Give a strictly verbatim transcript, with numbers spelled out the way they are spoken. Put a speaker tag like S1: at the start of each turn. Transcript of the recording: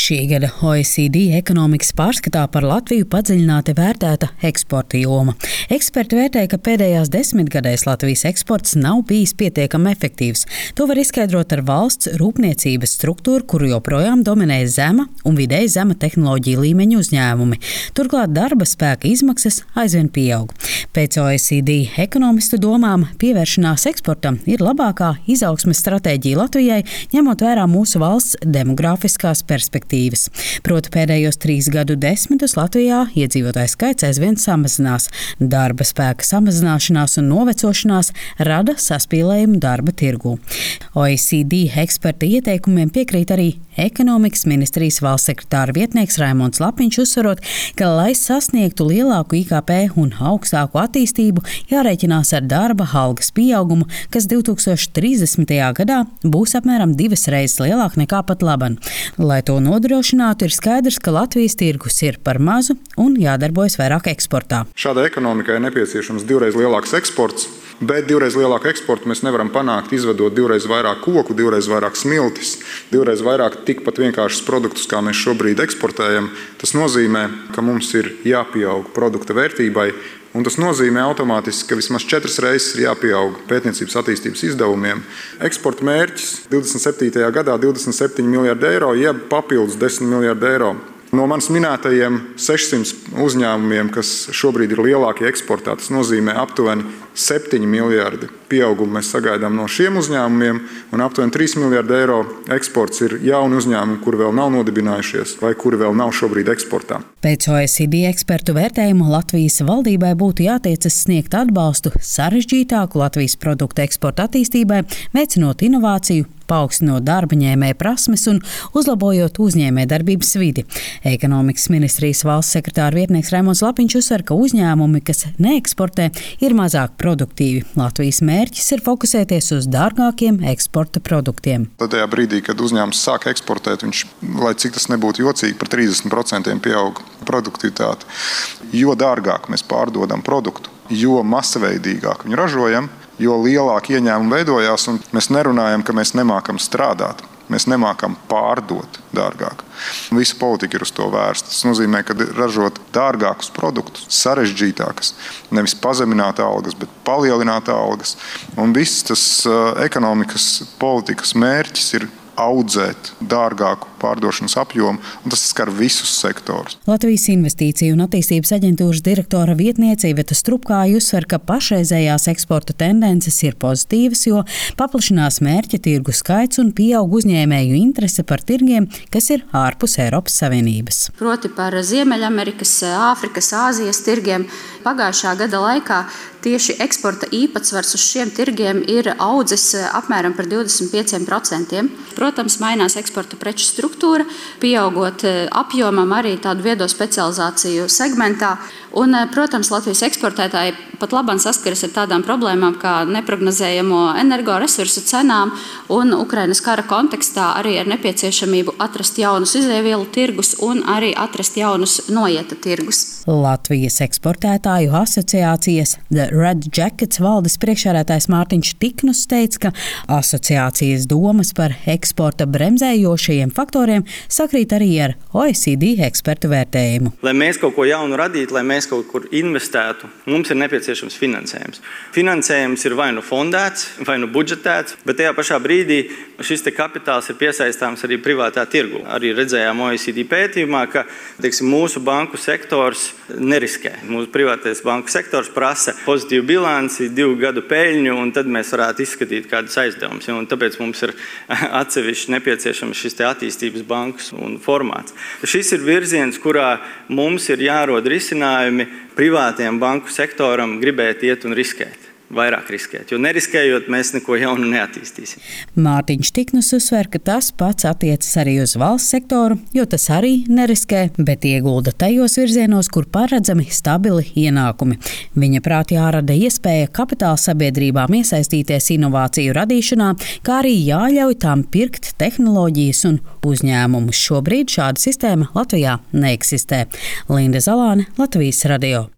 S1: Šī gada O E C D ekonomikas pārskatā par Latviju padziļināti vērtēta eksporta joma. Eksperti vērtēja, ka pēdējās desmitgadēs Latvijas eksports nav bijis pietiekami efektīvs. To var izskaidrot ar valsts rūpniecības struktūru, kuru joprojām dominē zema un vidēji zema tehnoloģija līmeņa uzņēmumi. Turklāt darba spēka izmaksas aizvien pieaug. Pēc O E C D ekonomistu domām pievēršanās eksportam ir labākā izaugsmes stratēģija Latvijai, ņemot vērā mūsu valsts demogrāfiskās perspektīvas. Proti pēdējos trīs gadu desmitus Latvijā iedzīvotāju skaits aizvien samazinās. Darba spēka samazināšanās un novecošanās rada saspīlējumu darba tirgū. O E C D eksperta ieteikumiem piekrīt arī ekonomikas ministrijas valsts sekretāra vietnieks Raimonds Lapiņš, uzsverot, ka, lai sasniegtu lielāku I K P un augstāku attīstību, jārēķinās ar darba algas pieaugumu, kas divi tūkstoši trīsdesmitajā gadā būs apmēram divas reizes lielāk nekā pat laban. Lai to nodrošinātu, ir skaidrs, ka Latvijas tirgus ir par mazu un jādarbojas vairāk eksportā.
S2: Šādai ekonomikai ir nepieciešams divreiz lielāks eksports, bet divreiz lielāku eksportu mēs nevaram panākt, izvedot divreiz vairāk koku, divreiz vairāk smiltis, divreiz vairāk tikpat vienkāršus produktus, kā mēs šobrīd eksportējam. Tas nozīmē, ka mums ir jāpieaug produkta vērtībai, un tas nozīmē automātiski, ka vismaz četras reizes ir jāpieaug pētniecības attīstības izdevumiem. Eksporta mērķis divdesmit septītajā gadā divdesmit septiņi miljardi eiro, jeb papildus desmit miljardi eiro. No manis minētajiem sešsimt uzņēmumiem, kas šobrīd ir lielākie eksportā, tas nozīmē aptuveni septiņi miljardi pieaugumu mēs sagaidām no šiem uzņēmumiem, un aptuveni trīs miljardi eiro eksports ir jauni uzņēmumi, kuri vēl nav nodibinājušies vai kuri vēl nav šobrīd eksportā.
S1: Pēc O E C D ekspertu vērtējumu Latvijas valdībai būtu jātiecas sniegt atbalstu sarežģītāku Latvijas produktu eksporta attīstībai, veicinot inovāciju, paaugstinot darba ņēmēja prasmes un uzlabojot uzņēmējdarbības vidi. Ekonomikas ministrijas valsts sekretāra vietnieks Raimonds Lapiņš uzsver, ka uzņēmumi, kas neeksportē, ir mazāk produktīvi. Latvijas mērķis ir fokusēties uz dārgākiem eksporta produktiem.
S2: Tajā brīdī, kad uzņēmums sāk eksportēt, viņš, lai cik tas nebūtu jocīgi, par trīsdesmit procentiem pieaug produktivitāte. Jo dārgāk mēs pārdodam produktu, jo masaveidīgāk viņu ražojam, jo lielāk ieņēmumi veidojās, un mēs nerunājam, ka mēs nemākam strādāt. Mēs nemākam pārdot dārgāk. Visa politika ir uz to vērsta. Tas nozīmē, ka ražot dārgākus produktus, sarežģītākas, nevis pazemināt algas, bet palielināt algas. Un viss tas uh, ekonomikas politikas mērķis ir audzēt dārgāku pārdošanas apjomu, un tas skar visus sektorus.
S1: Latvijas Investīciju un attīstības aģentūras direktora vietniece Iveta Strupkāja uzsver, ka pašreizējās eksporta tendences ir pozitīvas, jo paplašinās mērķa tirgu skaits un pieaug uzņēmēju interese par tirgiem, kas ir ārpus Eiropas Savienības.
S3: Proti par Ziemeļamerikas, Āfrikas, Āzijas tirgiem pagājušā gada laikā tieši eksporta īpatsvars uz šiem tirgiem ir audzis apmēram par divdesmit pieciem procentiem. Protams, mainās eksporta preču struktūra, pieaugot apjomam arī tādu viedo specializāciju segmentā. Un, protams, Latvijas eksportētāji pat labāk saskaras ar tādām problēmām kā neprognozējamo energoresursu cenām un Ukrainas kara kontekstā arī ar nepieciešamību atrast jaunus izēvielu tirgus un arī atrast jaunus noieta tirgus.
S1: Latvijas eksportētāju asociācijas The Red Jackets valdes priekšsēdētājs Mārtiņš Tiknus teica, ka asociācijas domas par eksporta bremzējošajiem faktoriem sakrīt arī ar O E C D ekspertu vērtējumu.
S4: Lai mēs kaut ko jaunu radītu, lai mēs kaut kur investētu, mums ir nepieciešams finansējums. Finansējums ir vai nu fondēts, vai nu budžetēts, bet tajā pašā brīdī šis te kapitāls ir piesaistāms arī privātā tirgu. Arī redzējām O E C D pētījumā, ka teiksim, mūsu banku sektors neriskē. Mūsu privātais banku sektors prasa pozitīvu bilanci, divu gadu peļņu, un tad mēs varētu izskatīt kādus aizdevumus. Un tāpēc mums ir atsevišķi nepieciešams šis te attīstības bankas un formāts. Šis ir virziens, kurā mums ir jārod risinājumi privātiem banku sektoram gribēt iet un riskēt. Vairāk riskēt, jo neriskējot, mēs neko jaunu neattīstīsim.
S1: Mārtiņš Tiknus uzsver, ka tas pats attiecas arī uz valsts sektoru, jo tas arī neriskē, bet iegulda tajos virzienos, kur paredzami stabili ienākumi. Viņa prāt jārada iespēja kapitāla sabiedrībām iesaistīties inovāciju radīšanā, kā arī jāļauj tām pirkt tehnoloģijas un uzņēmumus. Šobrīd šāda sistēma Latvijā neeksistē. Linda Zalāne, Latvijas radio.